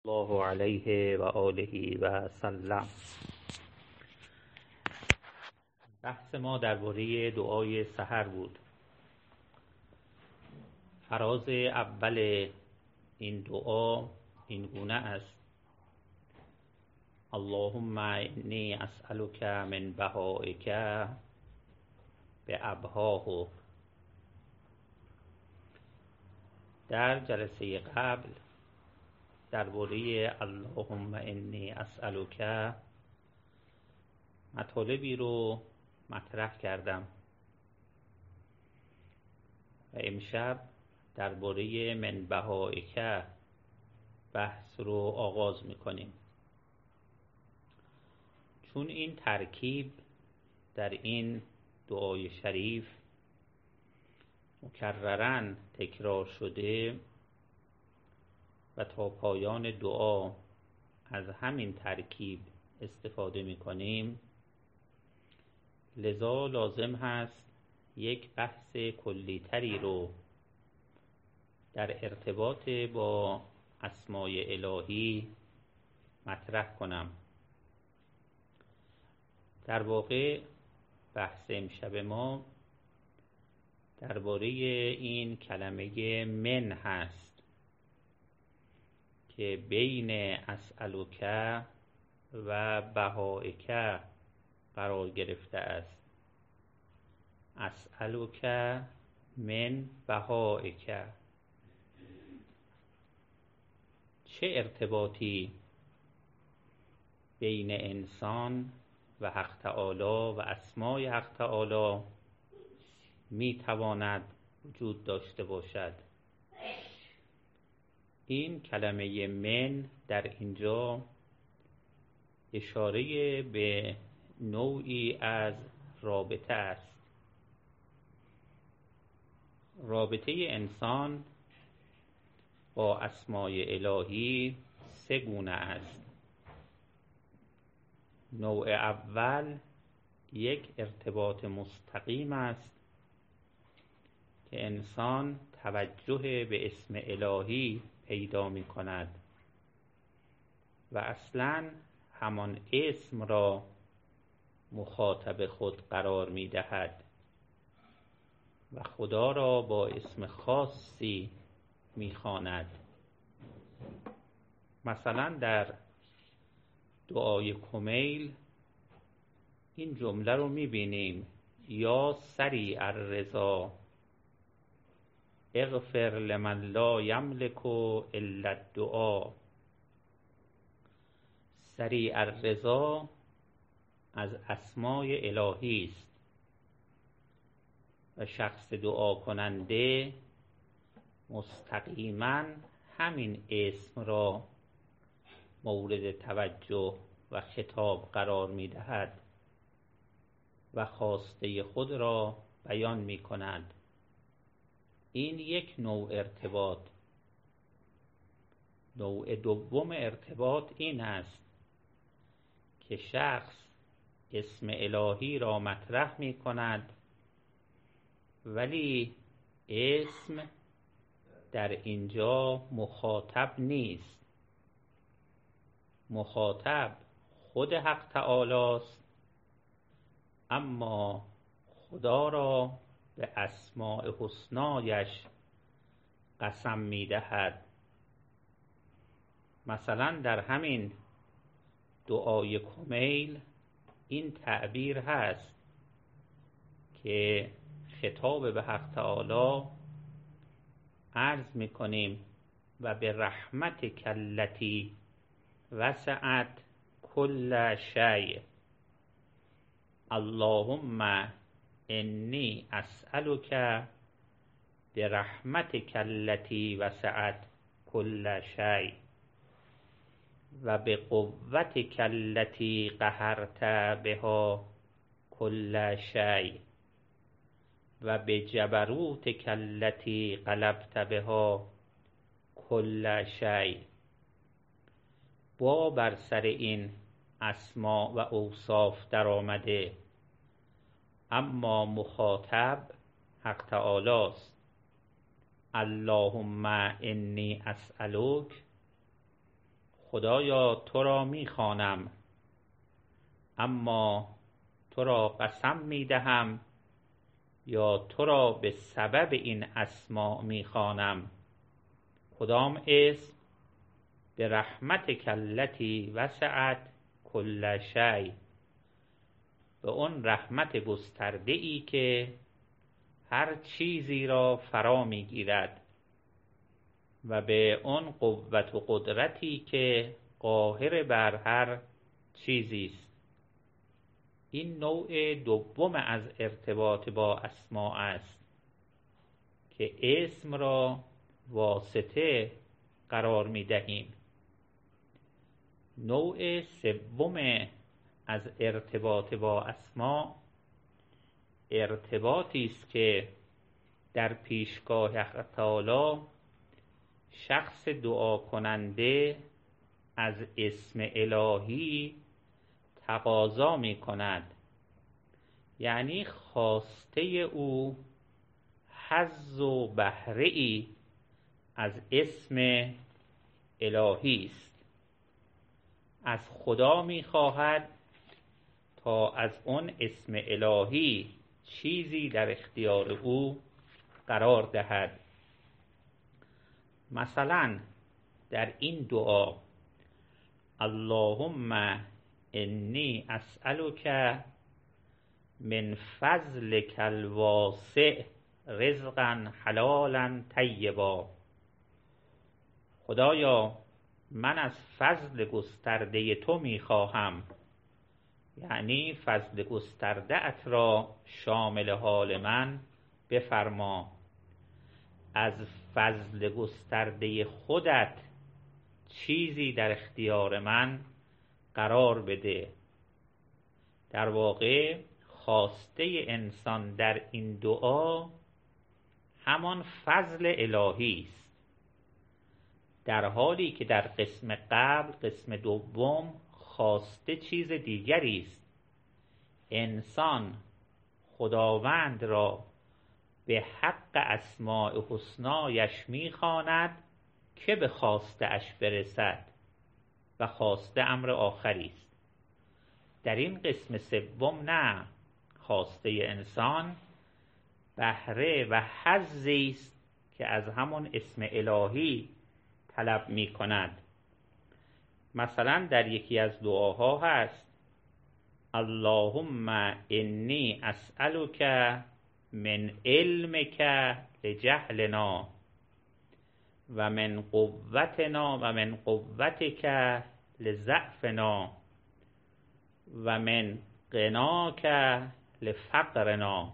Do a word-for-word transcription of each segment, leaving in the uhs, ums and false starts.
الله علیه و آله و سلم. بحث ما درباره دعای سحر بود. فراز اول این دعا این گونه است: اللهم انی اسألک من بهائک بأبهاه. در جلسه قبل درباره اللهم انی اسألک مطالبی رو مطرح کردم و امشب درباره من بهائک بحث رو آغاز میکنیم، چون این ترکیب در این دعای شریف مکرراً تکرار شده و تا پایان دعا از همین ترکیب استفاده میکنیم، لذا لازم هست یک بحث کلی‌تری رو در ارتباط با اسمای الهی مطرح کنم. در واقع بحث امشب ما درباره این کلمه من هست که بین اسألک و بهائک قرار گرفته است. اسألک من بهائک. چه ارتباطی بین انسان و حق تعالی و اسمای حق تعالی می تواند وجود داشته باشد؟ این کلمه من در اینجا اشاره به نوعی از رابطه است. رابطه انسان با اسمای الهی سه گونه است. نوع اول یک ارتباط مستقیم است که انسان توجه به اسم الهی پیدا می کند و اصلاً همان اسم را مخاطب خود قرار می دهد و خدا را با اسم خاصی می خواند. مثلا در دعای کمیل این جمله رو می بینیم: یا سریع الرضا اغفر لمن لا یملک الا الدعا. سریع الرضا از اسمای الهی است و شخص دعا کننده مستقیما همین اسم را مورد توجه و خطاب قرار می دهد و خواسته خود را بیان می کند. این یک نوع ارتباط. نوع دوم ارتباط این است که شخص اسم الهی را مطرح می کند ولی اسم در اینجا مخاطب نیست. مخاطب خود حق تعالی است، اما خدا را به اسماء حسنایش قسم می دهد. مثلا در همین دعای کمیل این تعبیر هست که خطاب به حق تعالی عرض می کنیم: و به رحمتک التی وسعت کل شیء اللهم انی اسألک برحمتک التی وسعت کل شیء و بقوتک التی قهرت بها کل شیء و بجبروتک التی غلبت بها کل شیء. با بر سر این اسما و اوصاف در آمده، اما مخاطب حق تعالی است. اللهم انی اسألک خدایا تو را می خوانم، اما تو را قسم می دهم یا تو را به سبب این اسما می خوانم. کدام اسم؟ به رحمتک التی وسعت کل شیء، به اون رحمت گسترده ای که هر چیزی را فرا می گیرد و به اون قوت و قدرتی که قاهر بر هر چیزی است. این نوع دوم از ارتباط با اسما است که اسم را واسطه قرار می دهیم. نوع سوم از ارتباط با اسما ارتباطی است که در پیشگاه حق تعالی شخص دعا کننده از اسم الهی تقاضا می کند، یعنی خواسته او حظ و بهره ای از اسم الهی است. از خدا می خواهد تا از اون اسم الهی چیزی در اختیار او قرار دهد. مثلا در این دعا اللهم انی اسألک من فضلک الواسع رزقا حلالا طیبا، خدایا من از فضل گسترده تو میخواهم، یعنی فضل گسترده ات را شامل حال من بفرما. از فضل گسترده خودت چیزی در اختیار من قرار بده. در واقع خواسته انسان در این دعا همان فضل الهی است، در حالی که در قسم قبل، قسم دوم، خواسته چیز دیگری است. انسان خداوند را به حق اسماء حسنایش میخواند که به خواسته اش برسد و خواسته امر آخری است. در این قسم سوم نه، خواسته انسان بهره و حظی است که از همون اسم الهی طلب می کند. مثلا در یکی از دعاها هست اللهم انی اسألک من علمک لجهلنا و من قوتنا و من قوتک لضعفنا و من غناک لفقرنا.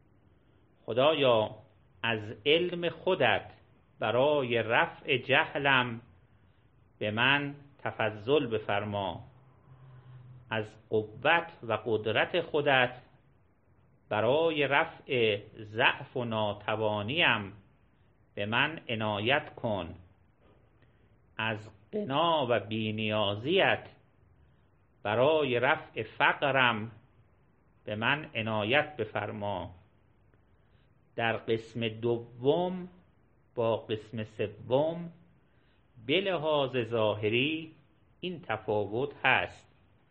خدایا از علم خودت برای رفع جهلم به من تفضل بفرما، از قوت و قدرت خودت برای رفع ضعف و ناتوانیم به من عنایت کن، از غنا و بی‌نیازیت برای رفع فقرم به من عنایت بفرما. در قسم دوم با قسم سوم به لحاظ ظاهری این تفاوت هست.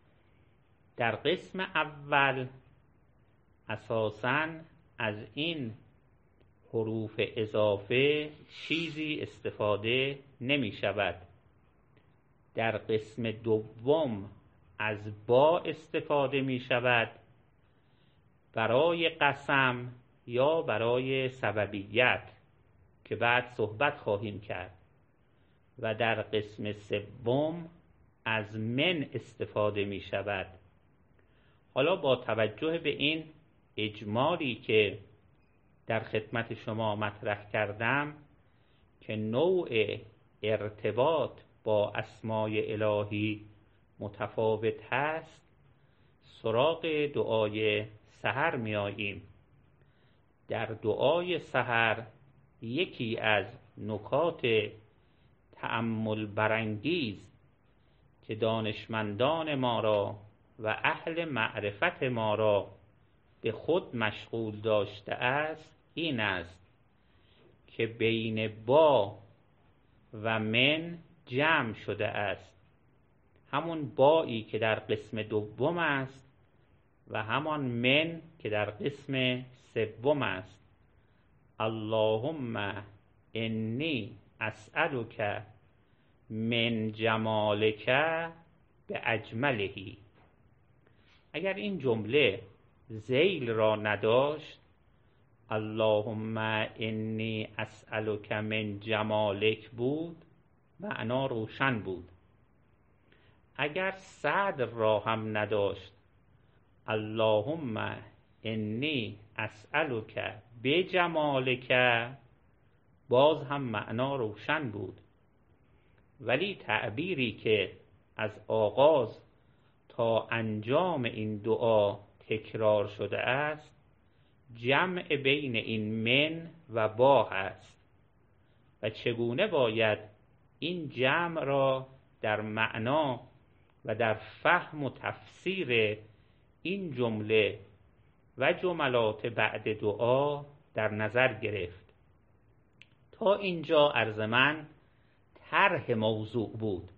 در قسم اول اساساً از این حروف اضافه چیزی استفاده نمی شود. در قسم دوم از با استفاده می شود برای قسم یا برای سببیت که بعد صحبت خواهیم کرد، و در قسم سوم از من استفاده می شود. حالا با توجه به این اجمالی که در خدمت شما مطرح کردم که نوع ارتباط با اسمای الهی متفاوت هست، سراغ دعای سحر می آییم. در دعای سحر یکی از نکات تأمل برانگیز که دانشمندان ما را و اهل معرفت ما را به خود مشغول داشته است این است که بین با و من جمع شده است. همون بایی که در قسم دوم است و همان من که در قسم سوم است. اللهم انی اسألک من جمالک به اجملهی. اگر این جمله ذیل را نداشت، اللهم انی اسألک من جمالک بود، معنا روشن بود. اگر صدر را هم نداشت، اللهم انی اسألک بجمالک، باز هم معنا روشن بود. ولی تعبیری که از آغاز تا انجام این دعا تکرار شده است، جمع بین این من و با است و چگونه باید این جمع را در معنا و در فهم و تفسیر این جمله و جملات بعد دعا در نظر گرفت. تا اینجا عرض من طرح موضوع بود،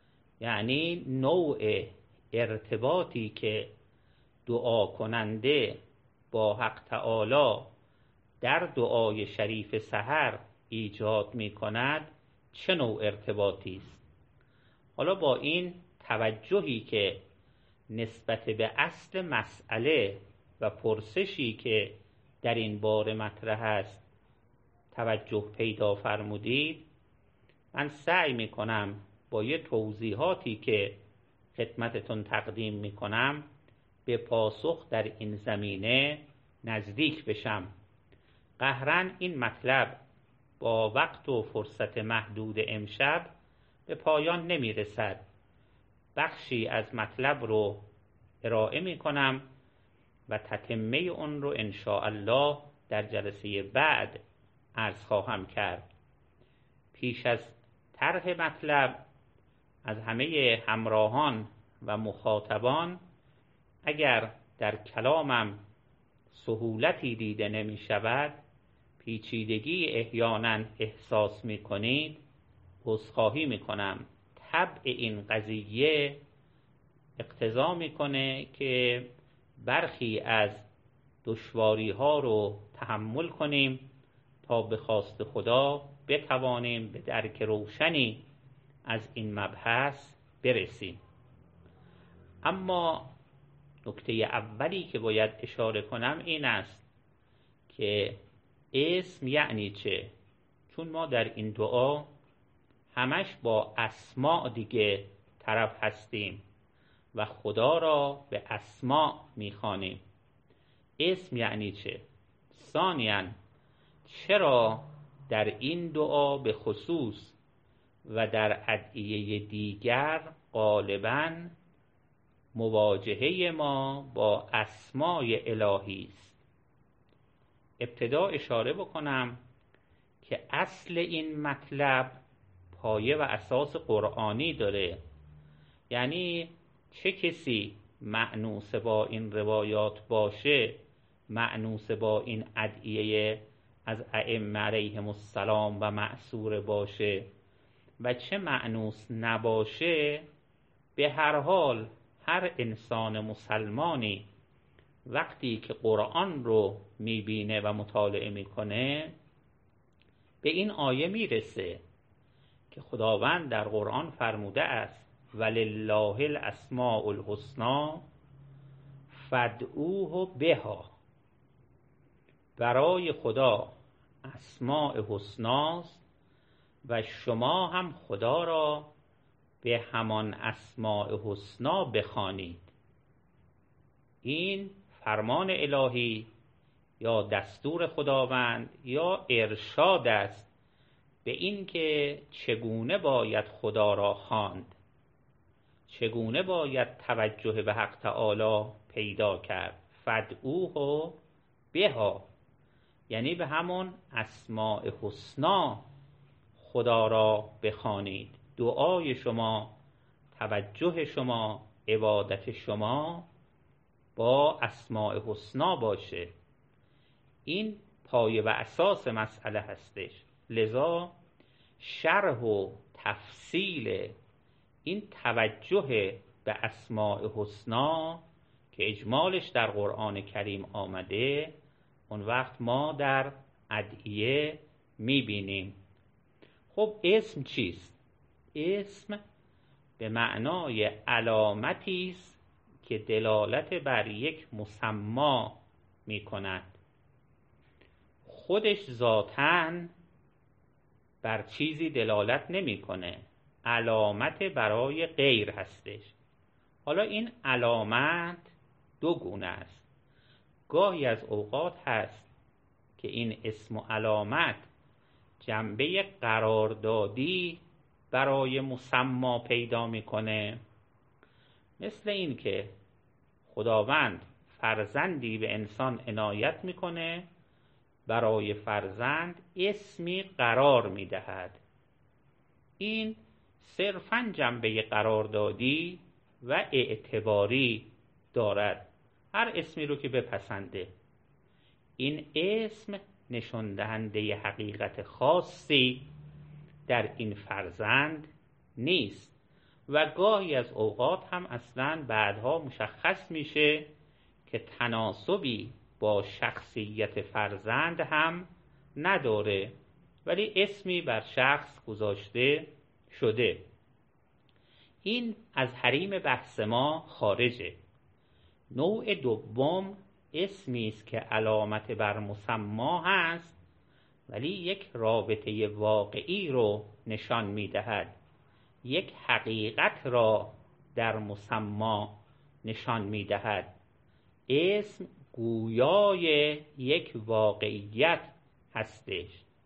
یعنی نوع ارتباطی که دعا کننده با حق تعالی در دعای شریف سحر ایجاد می کند چه نوع ارتباطی است. حالا با این توجهی که نسبت به اصل مسئله و پرسشی که در این باره مطرح است توجه پیدا فرمودید، من سعی می کنم با یه توضیحاتی که خدمتتون تقدیم می کنم به پاسخ در این زمینه نزدیک بشم. قهرن این مطلب با وقت و فرصت محدود امشب به پایان نمی رسد. بخشی از مطلب رو ارائه می کنم و تتمه اون رو انشاءالله در جلسه بعد عرض خواهم کرد. پیش از طرح مطلب از همه همراهان و مخاطبان اگر در کلامم سهولتی دیده نمی شود، پیچیدگی احیانا احساس می کنید، عذرخواهی می کنم. طبع این قضیه اقتضا می کنه که برخی از دشواری ها رو تحمل کنیم تا به خواست خدا بتوانیم به درک روشنی از این مبحث برسیم. اما نکته اولی که باید اشاره کنم این است که اسم یعنی چه؟ چون ما در این دعا همش با اسماء دیگه طرف هستیم و خدا را به اسماء میخوانیم. اسم یعنی چه؟ ثانیاً چرا در این دعا به خصوص و در ادعیه دیگر غالباً مواجهه ما با اسماء الهی است؟ ابتدا اشاره بکنم که اصل این مطلب پایه و اساس قرآنی داره. یعنی چه کسی مأنوس با این روایات باشه، مأنوس با این ادعیه از ائمه علیهم السلام و معصور باشه و چه مأنوس نباشه، به هر حال هر انسان مسلمانی وقتی که قرآن رو میبینه و مطالعه میکنه به این آیه میرسه که خداوند در قرآن فرموده است ولله الاسماء الحسنی فادعوه بها. برای خدا اسماء حسناست و شما هم خدا را به همان اسماء حسنا بخوانید. این فرمان الهی یا دستور خداوند یا ارشاد است به این که چگونه باید خدا را خواند، چگونه باید توجه به حق تعالی پیدا کرد. فادعوه بها یعنی به همون اسماء حسنا خدا را بخوانید. دعای شما، توجه شما، عبادت شما با اسماء حسنا باشه. این پایه و اساس مسئله هستش. لذا شرح و تفصیل این توجه به اسماء حسنا که اجمالش در قرآن کریم آمده، اون وقت ما در ادعیه میبینیم. خب اسم چیست؟ اسم به معنای علامتی است که دلالت بر یک مسما میکند. خودش ذاتاً بر چیزی دلالت نمیکنه، علامت برای غیر هستش. حالا این علامت دو گونه است. گاهی از اوقات هست که این اسم و علامت جنبه قراردادی برای مسما پیدا میکنه، مثل این که خداوند فرزندی به انسان عنایت میکنه، برای فرزند اسمی قرار میدهد. این صرفاً جنبه قراردادی و اعتباری دارد، هر اسمی رو که بپسنده. این اسم نشان دهنده حقیقت خاصی در این فرزند نیست و گاهی از اوقات هم اصلاً بعدها مشخص میشه که تناسبی با شخصیت فرزند هم نداره، ولی اسمی بر شخص گذاشته شده. این از حریم بحث ما خارجه. نوع دوم اسمی است که علامت بر مسما هست، ولی یک رابطه واقعی رو نشان میدهد، یک حقیقت را در مسما نشان میدهد. اسم گویای یک واقعیت هستش.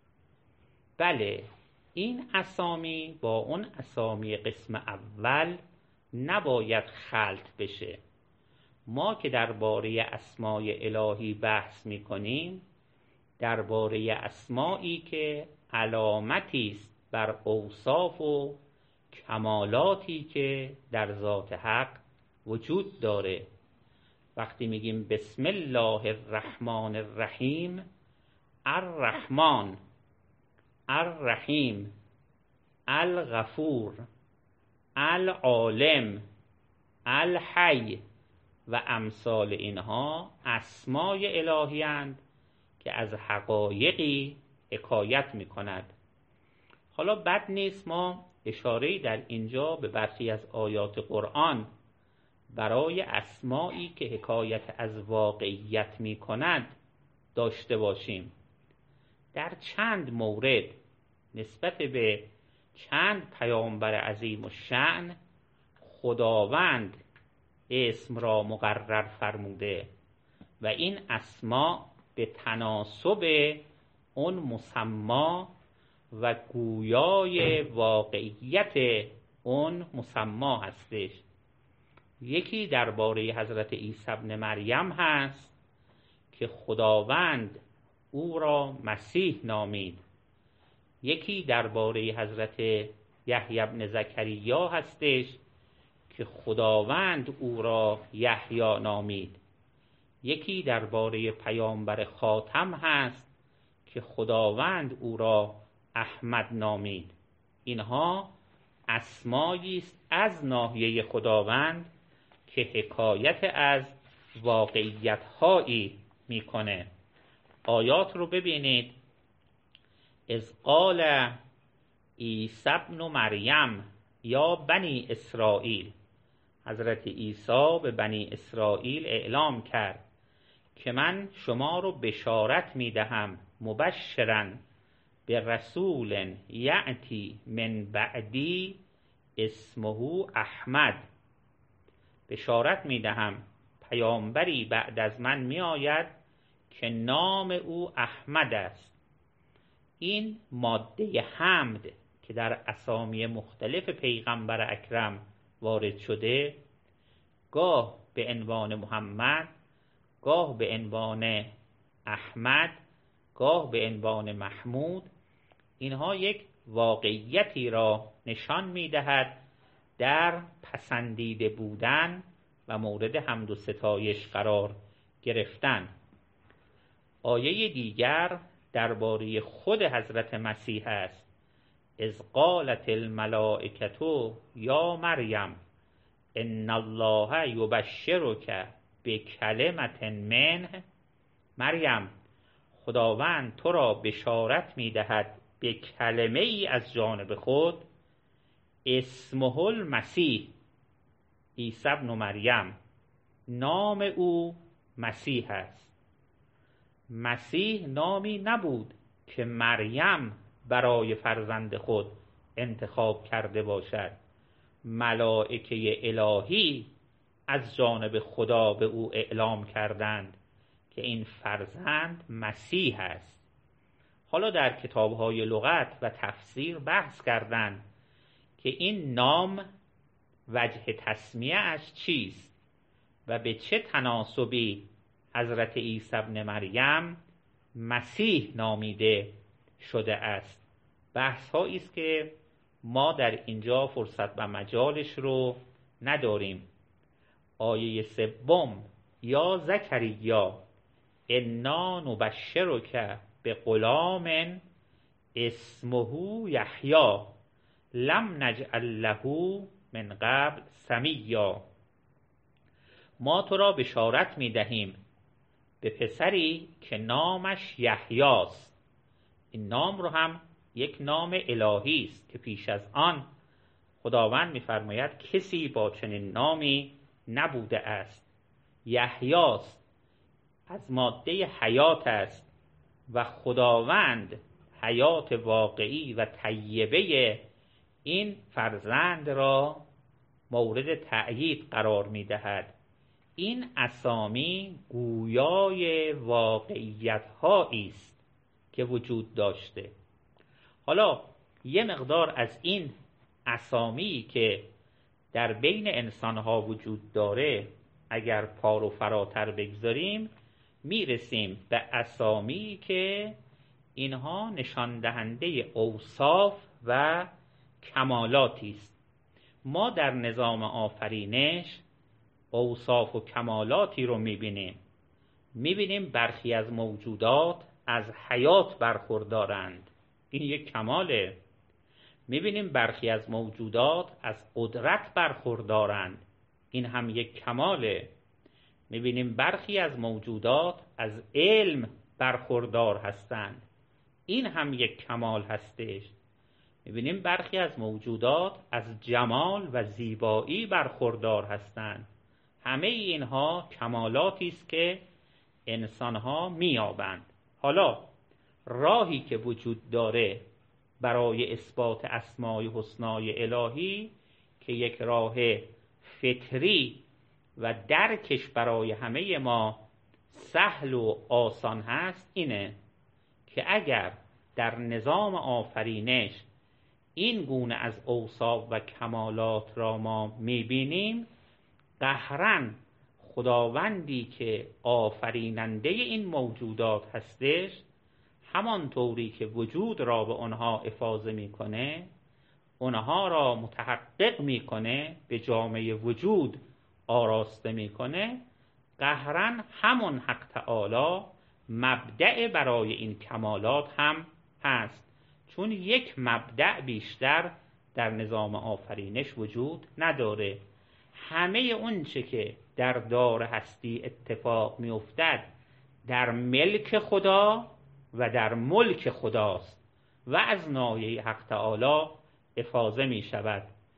بله، این اسامی با اون اسامی قسم اول نباید خلط بشه. ما که درباره اسمای الهی بحث میکنیم، درباره اسمایی که علامتی است بر اوصاف و کمالاتی که در ذات حق وجود داره. وقتی میگیم بسم الله الرحمن الرحیم، الرحمن، الرحیم، الغفور، العالم، الحی و امثال اینها اسمای الهی اند که از حقایقی حکایت میکند. حالا بد نیست ما اشاره‌ای در اینجا به برخی از آیات قرآن برای اسمایی که حکایت از واقعیت می کند داشته باشیم. در چند مورد نسبت به چند پیامبر عظیم الشأن خداوند اسم را مقرر فرموده و این اسما به تناسب اون مسما و گویای واقعیت اون مسما هستش. یکی درباره حضرت عیسی ابن مریم هست که خداوند او را مسیح نامید. یکی درباره حضرت یحیی ابن زکریا هستش که خداوند او را یحیی نامید. یکی درباره پیامبر خاتم هست که خداوند او را احمد نامید. اینها اسمایی است از ناحیه خداوند که حکایت از واقعیت‌هایی میکنه. آیات رو ببینید. اذ قال عیسی ابن مریم یا بنی اسرائیل، حضرت عیسی به بنی اسرائیل اعلام کرد که من شما رو بشارت میدهم، مبشراً به رسول یأتی من بعدی اسمه احمد، بشارت میدهم پیامبری بعد از من می آید که نام او احمد است. این ماده حمد که در اسامی مختلف پیغمبر اکرم وارد شده، گاه به عنوان محمد، گاه به عنوان احمد، گاه به عنوان محمود، اینها یک واقعیتی را نشان می‌دهد در پسندیده بودن و مورد حمد و ستایش قرار گرفتن. آیه دیگر درباره خود حضرت مسیح است اذ قالت الملائکة یا مریم ان الله یبشرک بکلمة منه. مریم، خداوند تو را بشارت می‌دهد به کلمه ای از جانب خود، اسمه المسیح، عیسی ابن مریم، نام او مسیح است. مسیح نامی نبود که مریم برای فرزند خود انتخاب کرده باشد. ملائکه الهی از جانب خدا به او اعلام کردند که این فرزند مسیح است. حالا در کتاب‌های لغت و تفسیر بحث کردند که این نام وجه تسمیه اش چیست و به چه تناسبی حضرت عیسی ابن مریم مسیح نامیده شده است. بحث هایی است که ما در اینجا فرصت و مجالش رو نداریم. آیه سوم، یا زکریا انا نبشرک بغلام اسمه یحیی لم نجعل له من قبل سمیا. ما تو را بشارت می دهیم به پسری که نامش یحیاست. این نام رو هم یک نام الهی است که پیش از آن خداوند می‌فرماید کسی با چنین نامی نبوده است. یحیاست، از ماده حیات است و خداوند حیات واقعی و طیبه این فرزند را مورد تأیید قرار می‌دهد. این اسامی گویای واقعیت‌هایی است که وجود داشته. حالا یه مقدار از این اسامی که در بین انسان‌ها وجود داره اگر پار و فراتر بگذاریم میرسیم به اسامی که اینها نشان دهنده اوصاف و کمالاتی است. ما در نظام آفرینش اوصاف و کمالاتی رو میبینیم. میبینیم برخی از موجودات از حیات برخوردارند، این یک کماله. میبینیم برخی از موجودات از قدرت برخوردارند، این هم یک کماله. میبینیم برخی از موجودات از علم برخوردار هستند، این هم یک کمال هستش. میبینیم برخی از موجودات از جمال و زیبایی برخوردار هستند. همه اینها کمالاتی است که انسانها میابند. حالا راهی که وجود داره برای اثبات اسمای حسنای الهی که یک راه فطری و درکش برای همه ما سهل و آسان هست، اینه که اگر در نظام آفرینش این گونه از اوصاف و کمالات را ما میبینیم، قهراً خداوندی که آفریننده این موجودات هستش همانطوری که وجود را به آنها افاضه میکنه، اونها را متحقق میکنه، به جامعه وجود آراسته میکنه، قهراً همون حق تعالی مبدأ برای این کمالات هم هست. چون یک مبدأ بیشتر در نظام آفرینش وجود نداره. همه اون چه که در دار هستی اتفاق می افتد در ملک خدا و در ملک خداست و از ناحیه حق تعالی افاضه می شود.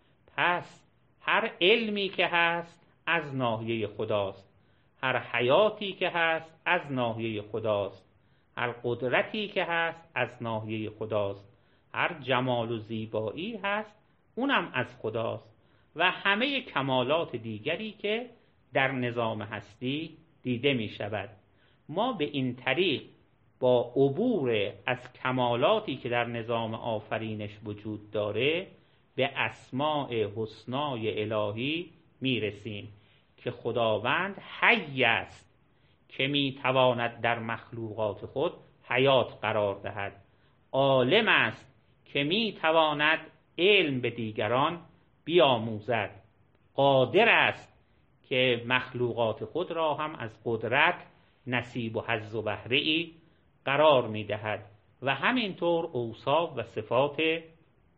پس هر علمی که هست از ناحیه خداست، هر حیاتی که هست از ناحیه خداست، هر قدرتی که هست از ناحیه خداست، هر جمال و زیبایی هست اونم از خداست و همه کمالات دیگری که در نظام هستی دیده می شود. ما به این طریق با عبور از کمالاتی که در نظام آفرینش وجود داره به اسماء حسنای الهی می رسیم که خداوند حی است که می تواند در مخلوقات خود حیات قرار دهد، عالم است که می تواند علم به دیگران بیاموزد، قادر است که مخلوقات خود را هم از قدرت نصیب و حظ و بهره‌ای قرار می دهد و همینطور اوصاف و صفات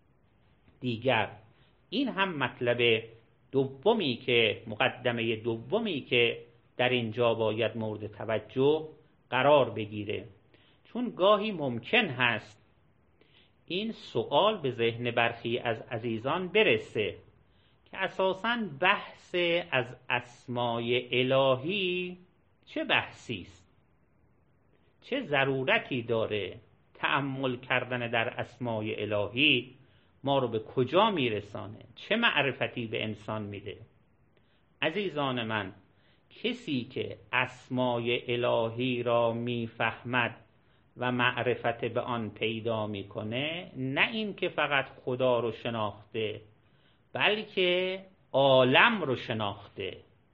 دیگر. این هم مطلب دومی که مقدمه دومی که در اینجا باید مورد توجه قرار بگیره، چون گاهی ممکن هست این سوال به ذهن برخی از عزیزان برسه که اساساً بحث از اسمای الهی چه بحثی است؟ چه ضرورتی داره؟ تأمل کردن در اسمای الهی ما رو به کجا میرسانه؟ چه معرفتی به انسان میده؟ عزیزان من، کسی که اسمای الهی را میفهمد و معرفت به آن پیدا میکنه، نه این که فقط خدا رو شناخته، بلکه عالم رو شناخته،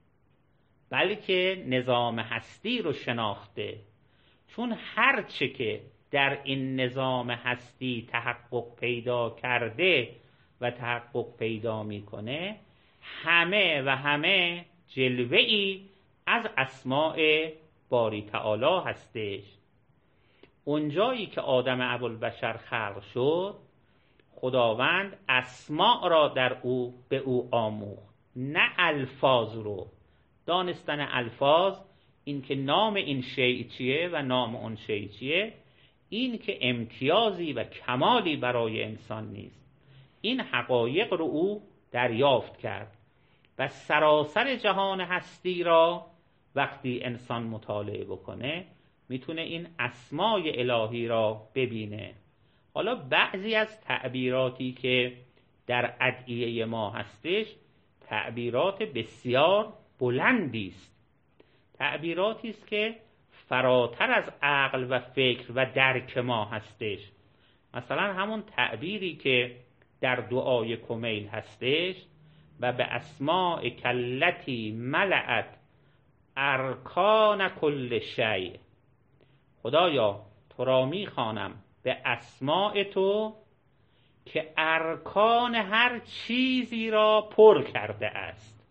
بلکه نظام هستی رو شناخته. چون هر چه که در این نظام هستی تحقق پیدا کرده و تحقق پیدا میکنه، همه و همه جلوه‌ای از اسماء باری تعالی هستش. اونجایی که آدم ابوالبشر خلق شد، خداوند اسماء را در او به او آموخت، نه الفاظ رو. دانستن الفاظ، این که نام این شیء چیه و نام اون شیء چیه، این که امتیازی و کمالی برای انسان نیست. این حقایق رو او دریافت کرد و سراسر جهان هستی را وقتی انسان مطالعه بکنه میتونه این اسمای الهی را ببینه. حالا بعضی از تعبیراتی که در ادعیه ما هستش تعبیرات بسیار بلندی است، تعبیراتی است که فراتر از عقل و فکر و درک ما هستش. مثلا همون تعبیری که در دعای کمیل هستش و به اسماء کلتی ملأت ارکان کل شیء، خدایا تو را میخوانم به اسماء تو که ارکان هر چیزی را پر کرده است.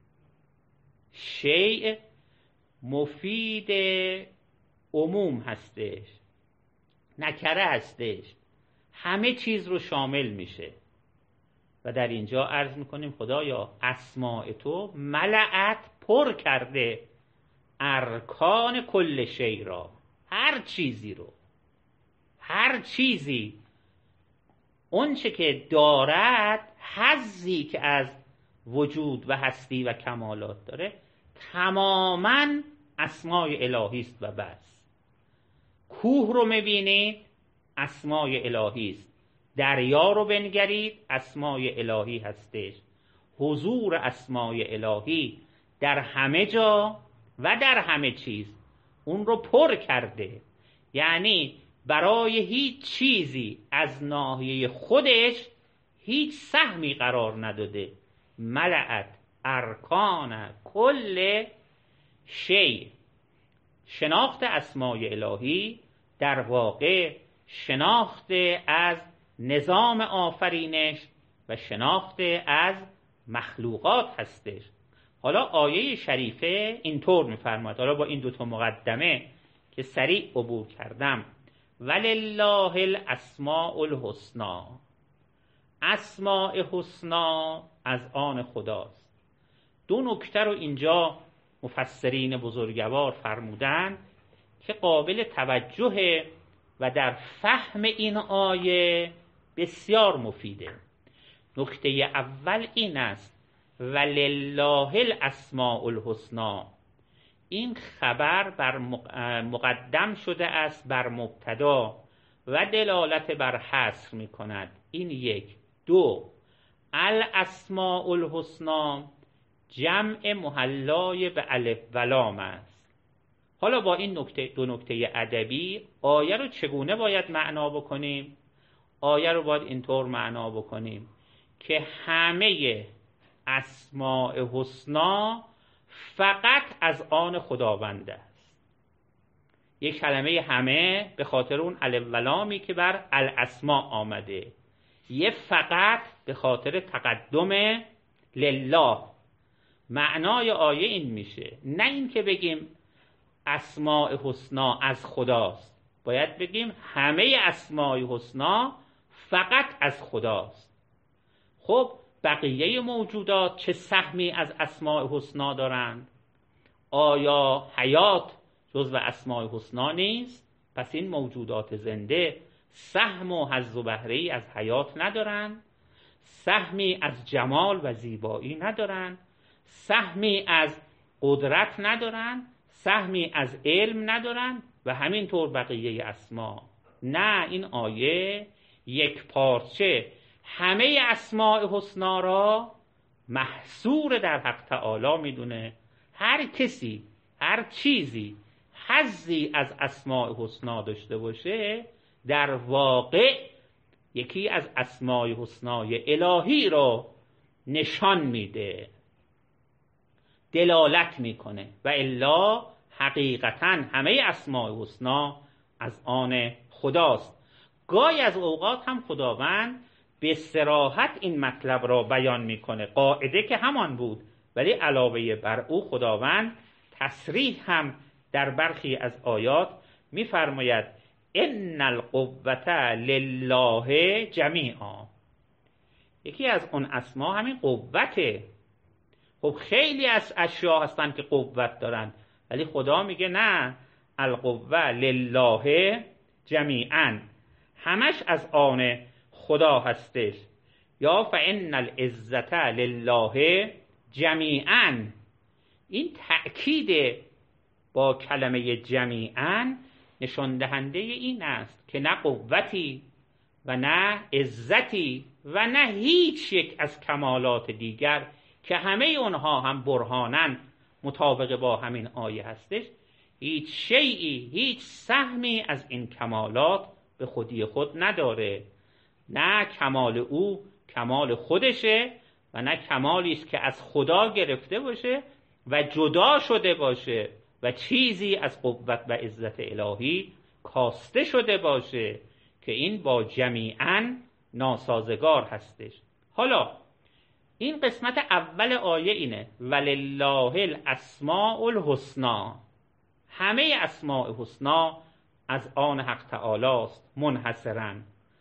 شیء مفید عموم هستش، نکره هستش، همه چیز رو شامل میشه. و در اینجا عرض میکنیم خدایا اسماء تو ملأت پر کرده ارکان کل شیء را، هر چیزی رو، هر چیزی اون چه که دارد، حظی که از وجود و هستی و کمالات داره، تماما اسمای الهی است و بس. کوه رو میبینید، اسمای الهی است. دریا رو بنگرید، اسمای الهی هستش. حضور اسمای الهی در همه جا و در همه چیز اون رو پر کرده. یعنی برای هیچ چیزی از ناحیه خودش هیچ سهمی قرار نداده. ملأت ارکان کل شیء. شناخت اسمای الهی در واقع شناخت از نظام آفرینش و شناخت از مخلوقات هستش. حالا آیه شریفه اینطور میفرماید، حالا با این دوتا مقدمه که سریع عبور کردم، ولله الاسماء الحسنا. اسماء حسنا از آن خداست. دو نکته رو اینجا مفسرین بزرگوار فرمودن که قابل توجه و در فهم این آیه بسیار مفیده. نکته اول این است ولله الاسماء الحسنا. این خبر بر مقدم شده است بر مبتدا و دلالت بر حصر می کند. این یک. دو، الاسماء الحسنا جمع محلای به الف و لام است. حالا با این نکته، دو نکته ادبی، آیه رو چگونه باید معنا بکنیم؟ آیه رو باید اینطور معنا بکنیم که همه اسماء حسنا فقط از آن خداوند است. یک کلمه همه به خاطر اون الف و لامی که بر الاسماء آمده، یه فقط به خاطر تقدم لله. معنای آیه این میشه، نه این که بگیم اسماء حسنا از خداست، باید بگیم همه اسماء حسنا فقط از خداست. خب بقیه موجودات چه سهمی از اسماء الحسنا دارند؟ آیا حیات جزو اسماء الحسنا نیست؟ پس این موجودات زنده سهم و حظ و بهره‌ای از حیات ندارند، سهمی از جمال و زیبایی ندارند، سهمی از قدرت ندارند، سهمی از علم ندارند و همینطور بقیه اسما. نه، این آیه یک پارچه همه اسماء حسنا را محصور در حق تعالی میدونه. هر کسی هر چیزی حظی از اسماء حسنا داشته باشه در واقع یکی از اسماء حسنای الهی را نشان میده، دلالت میکنه، و الا حقیقتا همه اسماء حسنا از آن خداست. گاهی از اوقات هم خداوند به صراحت این مطلب را بیان میکنه، قاعده که همان بود، ولی علاوه بر او خداوند تصریح هم در برخی از آیات میفرماید ان القوة لله جمیعا. یکی از اون اسما همین قوته. خب خیلی از اشیاء هستن که قوت دارن، ولی خدا میگه نه، القوة لله جمیعا، همش از آن خدا هستش. یا فان العزة لله جمیعا. این تأکید با کلمه جمیعا نشان دهنده این است که نه قوتی و نه عزتی و نه هیچ یک از کمالات دیگر که همه اونها هم برهانن مطابق با همین آیه هستش، هیچ شیئی، هیچ سهمی از این کمالات به خودی خود نداره. نه کمال او کمال خودشه و نه کمالی است که از خدا گرفته باشه و جدا شده باشه و چیزی از قوت و عزت الهی کاسته شده باشه، که این با جمیعاً ناسازگار هستش. حالا این قسمت اول آیه اینه ولله الاسماء الحسنا، همه اسماء حسنا از آن حق تعالی است منحصراً.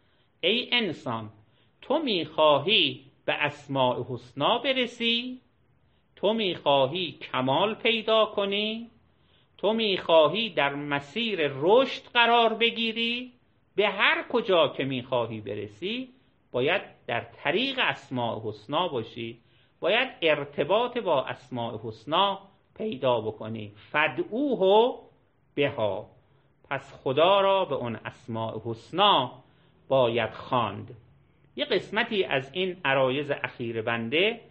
ای انسان، تو میخواهی به اسماء حسنا برسی؟ تو میخواهی کمال پیدا کنی؟ تو میخواهی در مسیر رشد قرار بگیری؟ به هر کجا که میخواهی برسی باید در طریق اسماء حسنا باشی، باید ارتباط با اسماء حسنا پیدا بکنی. فدعوه بها، پس خدا را به اون اسماء حسنا باید خواند. یه قسمتی از این عرایض اخیر بنده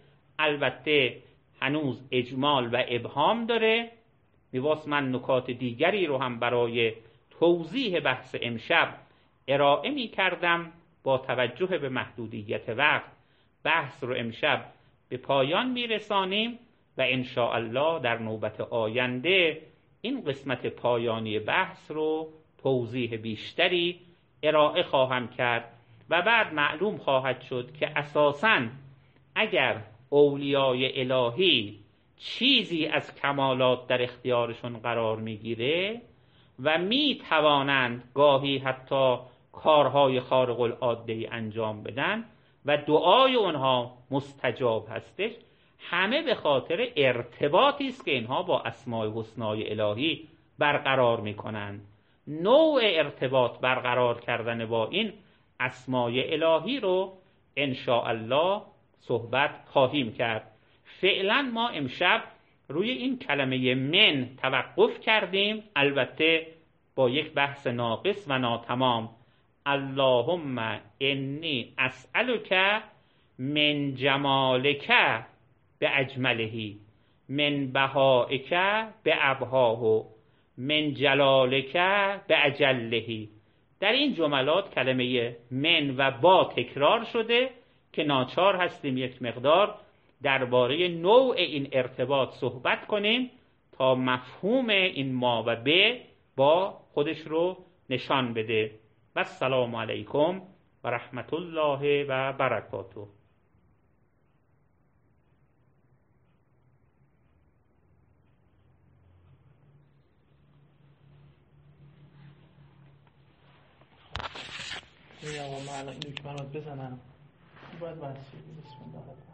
البته هنوز اجمال و ابهام داره، میواست من نکات دیگری رو هم برای توضیح بحث امشب ارائه می کردم. با توجه به محدودیت وقت بحث رو امشب به پایان می رسانیم و ان شاء الله در نوبت آینده این قسمت پایانی بحث رو توضیح بیشتری ارائه خواهم کرد و بعد معلوم خواهد شد که اساساً اگر اولیای الهی چیزی از کمالات در اختیارشون قرار میگیره و میتوانند گاهی حتی کارهای خارق العاده انجام بدن و دعای اونها مستجاب هستش، همه به خاطر ارتباطی است که اینها با اسماء حسنای الهی برقرار میکنند. نوع ارتباط برقرار کردن با این اسماء الهی رو ان شاء الله صحبت خواهیم کرد. فعلا ما امشب روی این کلمه من توقف کردیم، البته با یک بحث ناقص و ناتمام. اللهم انی اسألک من جمالک به اجملهی، من بهائک به ابهاه، من جلالک به اجلهی. در این جملات کلمه من و با تکرار شده که ناچار هستیم یک مقدار درباره نوع این ارتباط صحبت کنیم تا مفهوم این ما و به با خودش رو نشان بده. و السلام علیکم و رحمت الله و برکاته. یا من الان این دکمه رو بزنم. باید وصیه. بسم الله.